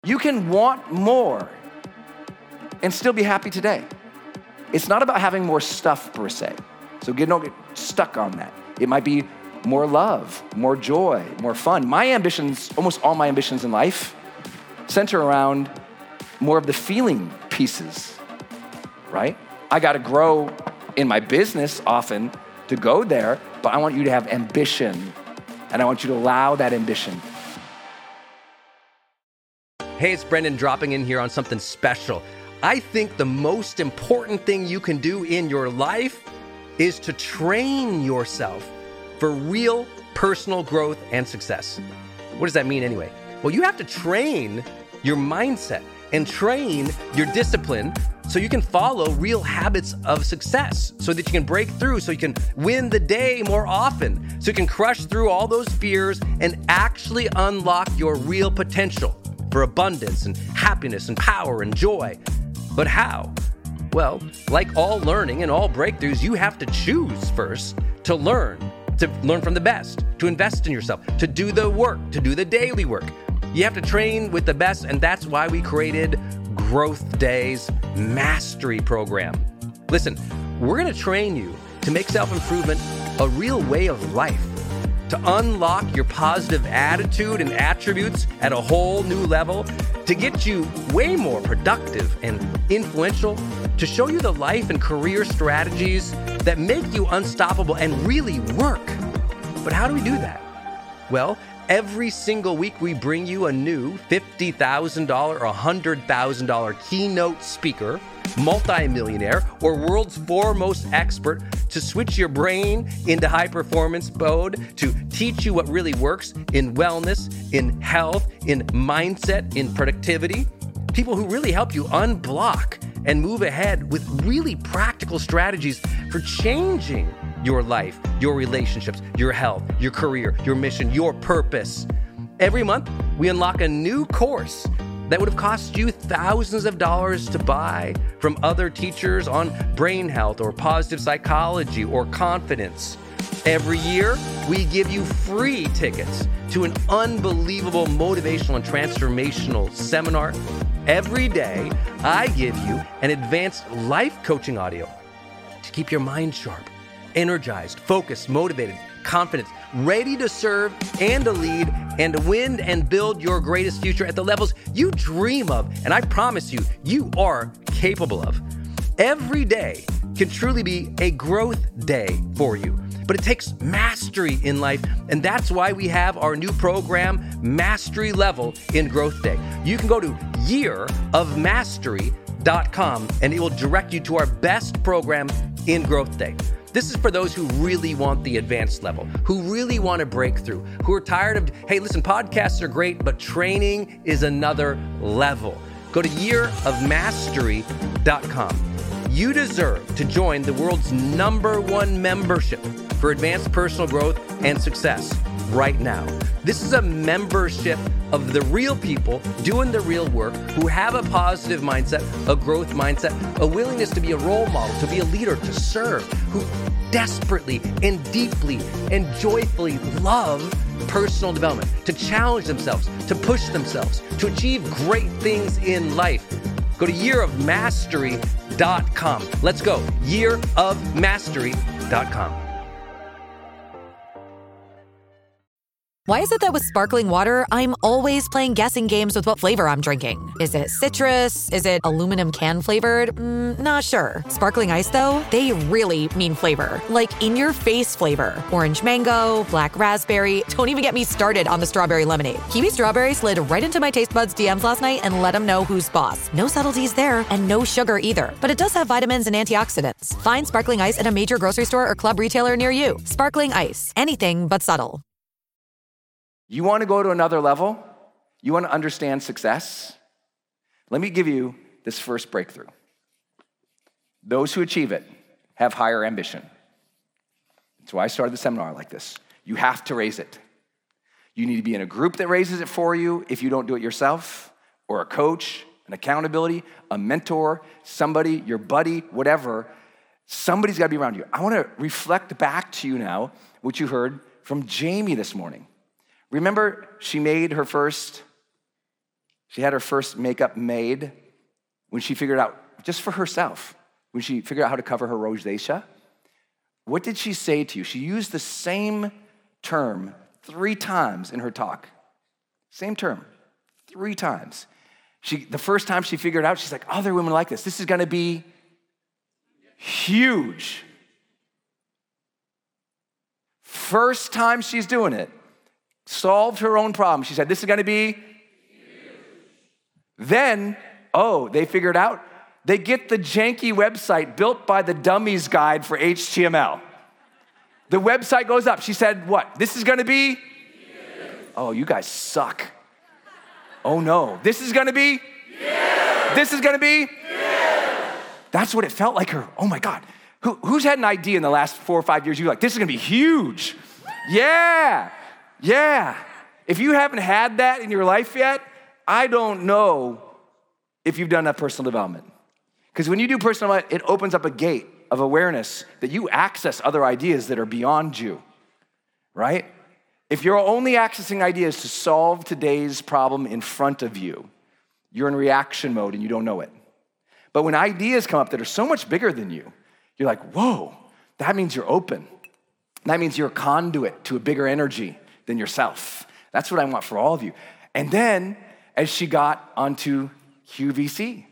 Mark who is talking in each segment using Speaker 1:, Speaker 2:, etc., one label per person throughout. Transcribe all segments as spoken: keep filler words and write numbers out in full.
Speaker 1: You can want more and still be happy today. It's not about having more stuff per se. So get, don't get stuck on that. It might be more love, more joy, more fun. My ambitions, almost all my ambitions in life, center around more of the feeling pieces, right? I gotta grow in my business often to go there, but I want you to have ambition, and I want you to allow that ambition.
Speaker 2: Hey, it's Brendan dropping in here on something special. I think the most important thing you can do in your life is to train yourself for real personal growth and success. What does that mean anyway? Well, you have to train your mindset and train your discipline so you can follow real habits of success, so that you can break through, so you can win the day more often, so you can crush through all those fears and actually unlock your real potential for abundance and happiness and power and joy. But how? Well, like all learning and all breakthroughs, you have to choose first to learn, to learn from the best, to invest in yourself, to do the work, to do the daily work. You have to train with the best, and that's why we created Growth Days Mastery Program. Listen, we're gonna train you to make self-improvement a real way of life, to unlock your positive attitude and attributes at a whole new level, to get you way more productive and influential, to show you the life and career strategies that make you unstoppable and really work. But how do we do that? Well, every single week we bring you a new fifty thousand dollars or one hundred thousand dollars keynote speaker, multimillionaire, or world's foremost expert to switch your brain into high performance mode, to teach you what really works in wellness, in health, in mindset, in productivity. People who really help you unblock and move ahead with really practical strategies for changing your life, your relationships, your health, your career, your mission, your purpose. Every month, we unlock a new course that would have cost you thousands of dollars to buy from other teachers on brain health or positive psychology or confidence. Every year, we give you free tickets to an unbelievable motivational and transformational seminar. Every day, I give you an advanced life coaching audio to keep your mind sharp, energized, focused, motivated, confident, ready to serve and to lead and to win and build your greatest future at the levels you dream of. And I promise you, you are capable of. Every day can truly be a growth day for you. But it takes mastery in life, and that's why we have our new program, Mastery Level in Growth Day. You can go to year of mastery dot com, and it will direct you to our best program in Growth Day. This is for those who really want the advanced level, who really want to break through, who are tired of, hey, listen, podcasts are great, but training is another level. Go to year of mastery dot com. You deserve to join the world's number one membership for advanced personal growth and success right now. This is a membership of the real people doing the real work, who have a positive mindset, a growth mindset, a willingness to be a role model, to be a leader, to serve, who desperately and deeply and joyfully love personal development, to challenge themselves, to push themselves, to achieve great things in life. Go to year of mastery dot com. Let's go. year of mastery dot com.
Speaker 3: Why is it that with sparkling water, I'm always playing guessing games with what flavor I'm drinking? Is it citrus? Is it aluminum can flavored? Mm, not sure. Sparkling ice, though, they really mean flavor. Like in-your-face flavor. Orange mango, black raspberry. Don't even get me started on the strawberry lemonade. Kiwi strawberry slid right into my taste buds D Ms last night and let them know who's boss. No subtleties there, and no sugar either. But it does have vitamins and antioxidants. Find sparkling ice at a major grocery store or club retailer near you. Sparkling ice. Anything but subtle.
Speaker 1: You want to go to another level? You want to understand success? Let me give you this first breakthrough. Those who achieve it have higher ambition. That's why I started the seminar like this. You have to raise it. You need to be in a group that raises it for you if you don't do it yourself, or a coach, an accountability, a mentor, somebody, your buddy, whatever. Somebody's got to be around you. I want to reflect back to you now what you heard from Jamie this morning. Remember, she made her first She had her first makeup made when she figured out, just for herself, when she figured out how to cover her rosacea. What did she say to you? She used the same term three times in her talk. Same term, three times. She, the first time she figured it out, she's like, other women like this. This is gonna be huge. First time she's doing it, solved her own problem. She said, this is gonna be huge. Then, oh, they figured out, they get the janky website built by the Dummies Guide for H T M L. The website goes up. She said, what? This is gonna be? Yes. Oh, you guys suck. Oh no, this is gonna be? Yes. This is gonna be? Yes. That's what it felt like her. Oh my God. Who, who's had an idea in the last four or five years? You're like, this is gonna be huge. Yeah, yeah. If you haven't had that in your life yet, I don't know if you've done that personal development. Because when you do personal development, it opens up a gate of awareness that you access other ideas that are beyond you, right? If you're only accessing ideas to solve today's problem in front of you, you're in reaction mode and you don't know it. But when ideas come up that are so much bigger than you, you're like, whoa, that means you're open. That means you're a conduit to a bigger energy than yourself. That's what I want for all of you. And then as she got onto Q V C,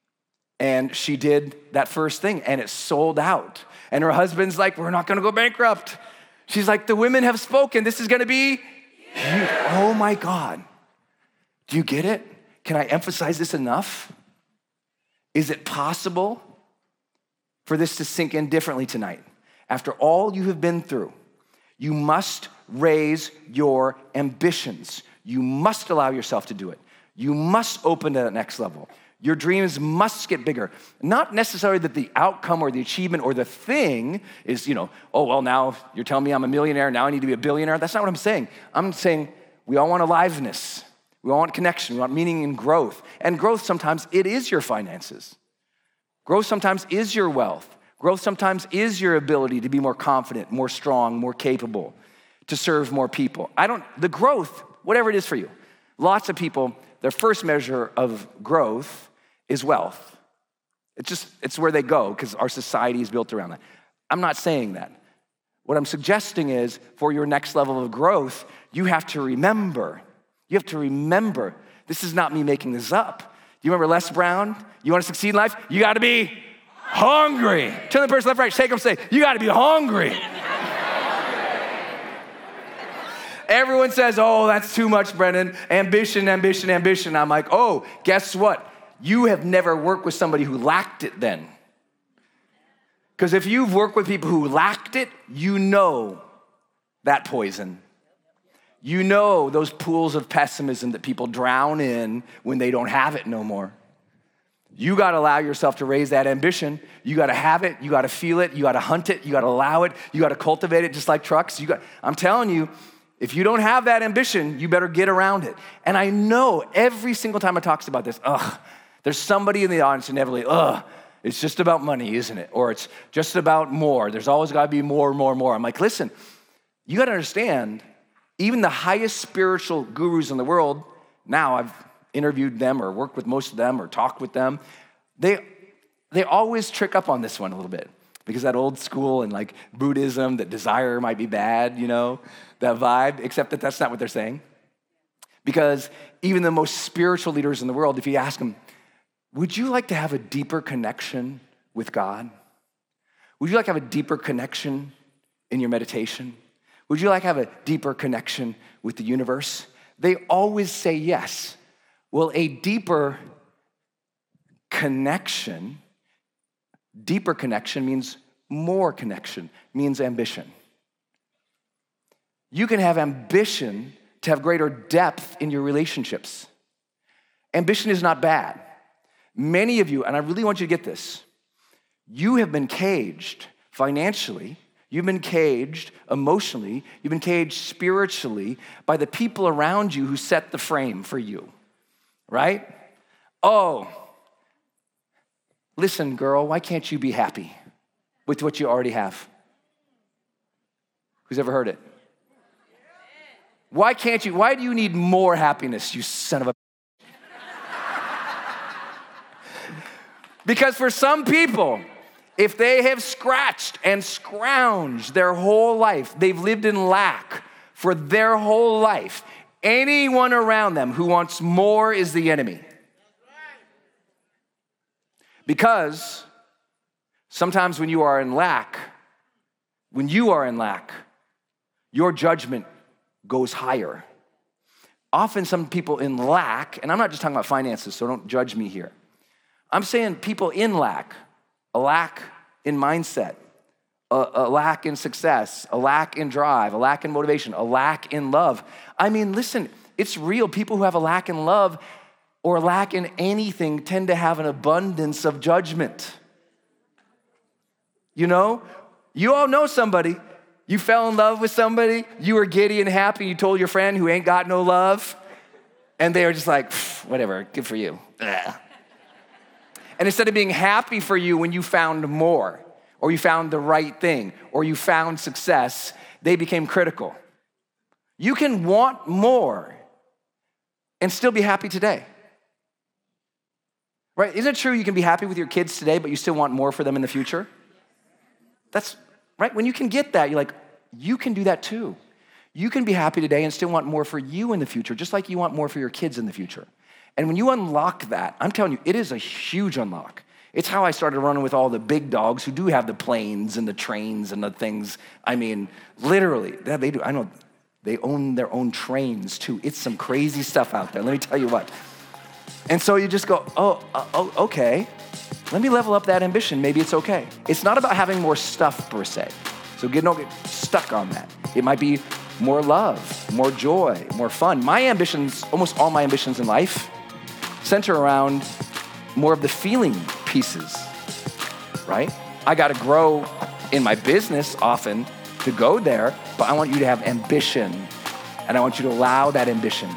Speaker 1: and she did that first thing, and it sold out. And her husband's like, we're not gonna go bankrupt. She's like, the women have spoken. This is gonna be huge. Oh my God. Do you get it? Can I emphasize this enough? Is it possible for this to sink in differently tonight? After all you have been through, you must raise your ambitions. You must allow yourself to do it. You must open to that next level. Your dreams must get bigger. Not necessarily that the outcome or the achievement or the thing is, you know, oh, well, now you're telling me I'm a millionaire, now I need to be a billionaire. That's not what I'm saying. I'm saying we all want aliveness. We all want connection. We want meaning and growth. And growth sometimes, it is your finances. Growth sometimes is your wealth. Growth sometimes is your ability to be more confident, more strong, more capable, to serve more people. I don't, the growth, whatever it is for you. Lots of people, their first measure of growth is wealth. It's just, it's where they go because our society is built around that. I'm not saying that. What I'm suggesting is for your next level of growth, you have to remember, you have to remember, this is not me making this up. Do you remember Les Brown? You want to succeed in life? You got to be hungry. Turn the person left, right, shake them, say, you got to be hungry. Everyone says, oh, that's too much, Brendan. Ambition, ambition, ambition. I'm like, oh, guess what? You have never worked with somebody who lacked it then. Because if you've worked with people who lacked it, you know that poison. You know those pools of pessimism that people drown in when they don't have it no more. You got to allow yourself to raise that ambition. You got to have it. You got to feel it. You got to hunt it. You got to allow it. You got to cultivate it just like trucks. You got, I'm telling you, if you don't have that ambition, you better get around it. And I know every single time I talk about this, ugh, there's somebody in the audience inevitably, ugh, it's just about money, isn't it? Or it's just about more. There's always got to be more, more, more. I'm like, listen, you got to understand, even the highest spiritual gurus in the world, now I've interviewed them or worked with most of them or talked with them, they they always trick up on this one a little bit. Because that old school and like Buddhism, that desire might be bad, you know, that vibe, except that that's not what they're saying. Because even the most spiritual leaders in the world, if you ask them, would you like to have a deeper connection with God? Would you like to have a deeper connection in your meditation? Would you like to have a deeper connection with the universe? They always say yes. Well, a deeper connection Deeper connection means more connection, means ambition. You can have ambition to have greater depth in your relationships. Ambition is not bad. Many of you, and I really want you to get this, you have been caged financially, you've been caged emotionally, you've been caged spiritually by the people around you who set the frame for you, right? Oh, listen, girl, why can't you be happy with what you already have? Who's ever heard it? Why can't you? Why do you need more happiness, you son of a... Because for some people, if they have scratched and scrounged their whole life, they've lived in lack for their whole life, anyone around them who wants more is the enemy. Because sometimes when you are in lack, when you are in lack, your judgment goes higher. Often some people in lack, and I'm not just talking about finances, so don't judge me here. I'm saying people in lack, a lack in mindset, a, a lack in success, a lack in drive, a lack in motivation, a lack in love. I mean, listen, it's real. People who have a lack in love or lack in anything tend to have an abundance of judgment. You know, you all know somebody. You fell in love with somebody, you were giddy and happy, you told your friend who ain't got no love, and they were just like, whatever, good for you. Ugh. And instead of being happy for you when you found more, or you found the right thing, or you found success, they became critical. You can want more and still be happy today. Right? Isn't it true you can be happy with your kids today, but you still want more for them in the future? That's right? When you can get that, you're like, you can do that too. You can be happy today and still want more for you in the future, just like you want more for your kids in the future. And when you unlock that, I'm telling you, it is a huge unlock. It's how I started running with all the big dogs who do have the planes and the trains and the things. I mean, literally, they do. I know they own their own trains too. It's some crazy stuff out there. Let me tell you what. And so you just go, oh, uh, oh, okay. Let me level up that ambition. Maybe it's okay. It's not about having more stuff per se. So get, don't get stuck on that. It might be more love, more joy, more fun. My ambitions, almost all my ambitions in life, center around more of the feeling pieces, right? I got to grow in my business often to go there, but I want you to have ambition, and I want you to allow that ambition.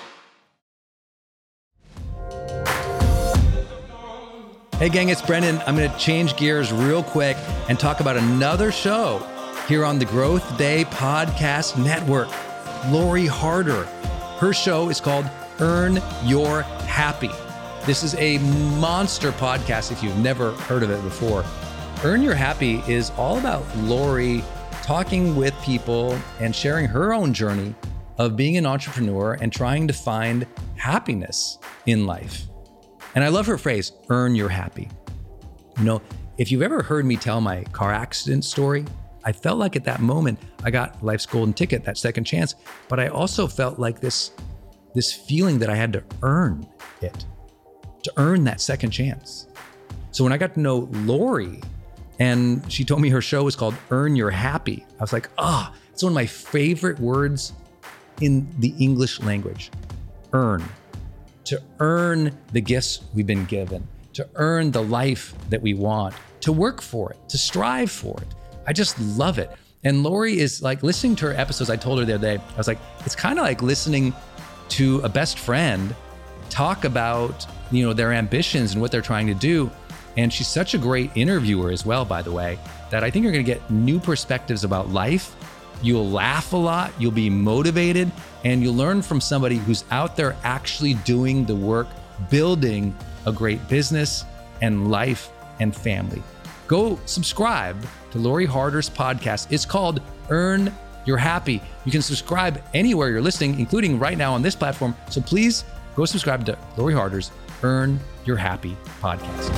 Speaker 2: Hey gang, it's Brendan. I'm gonna change gears real quick and talk about another show here on the Growth Day Podcast Network. Lori Harder. Her show is called Earn Your Happy. This is a monster podcast if you've never heard of it before. Earn Your Happy is all about Lori talking with people and sharing her own journey of being an entrepreneur and trying to find happiness in life. And I love her phrase, earn your happy. You know, if you've ever heard me tell my car accident story, I felt like at that moment, I got life's golden ticket, that second chance, but I also felt like this, this feeling that I had to earn it, to earn that second chance. So when I got to know Lori and she told me her show was called Earn Your Happy, I was like, ah, oh, it's one of my favorite words in the English language, earn. To earn the gifts we've been given, to earn the life that we want, to work for it, to strive for it. I just love it. And Lori is like, listening to her episodes, I told her the other day, I was like, it's kind of like listening to a best friend talk about, you know, their ambitions and what they're trying to do. And she's such a great interviewer as well, by the way, that I think you're gonna get new perspectives about life. You'll laugh a lot, you'll be motivated, and you'll learn from somebody who's out there actually doing the work, building a great business and life and family. Go subscribe to Lori Harder's podcast. It's called Earn Your Happy. You can subscribe anywhere you're listening, including right now on this platform. So please go subscribe to Lori Harder's Earn Your Happy podcast.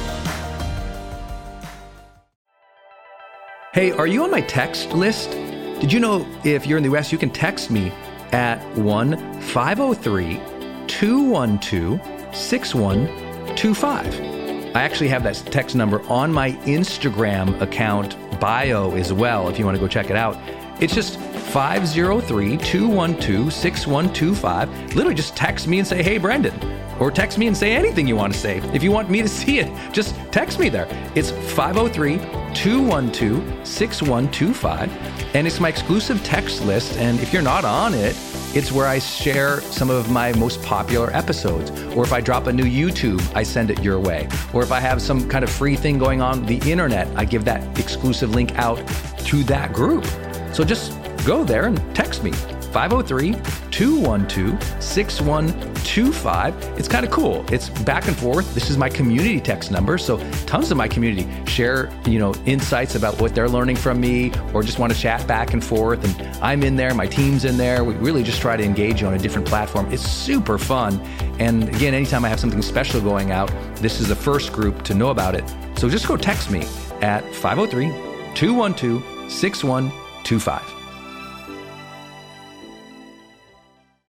Speaker 2: Hey, are you on my text list? Did you know if you're in the U S, you can text me at one five oh three, two one two, six one two five. I actually have that text number on my Instagram account bio as well, if you want to go check it out. It's just five oh three, two one two, six one two five. Literally just text me and say, hey, Brendan. Or text me and say anything you want to say. If you want me to see it, just text me there. It's five oh three, two one two, six one two five. And it's my exclusive text list. And if you're not on it, it's where I share some of my most popular episodes. Or if I drop a new YouTube, I send it your way. Or if I have some kind of free thing going on the internet, I give that exclusive link out to that group. So just go there and text me.
Speaker 4: five oh three, two one two, six one two five. It's kind of cool. It's back and forth. This is my community text number. So tons of my community share, you know, insights about what they're learning from me, or just want to chat back and forth. And I'm in there, my team's in there. We really just try to engage you on a different platform. It's super fun. And again, anytime I have something special going out, this is the first group to know about it. So just go text me at five oh three, two one two, six one two five.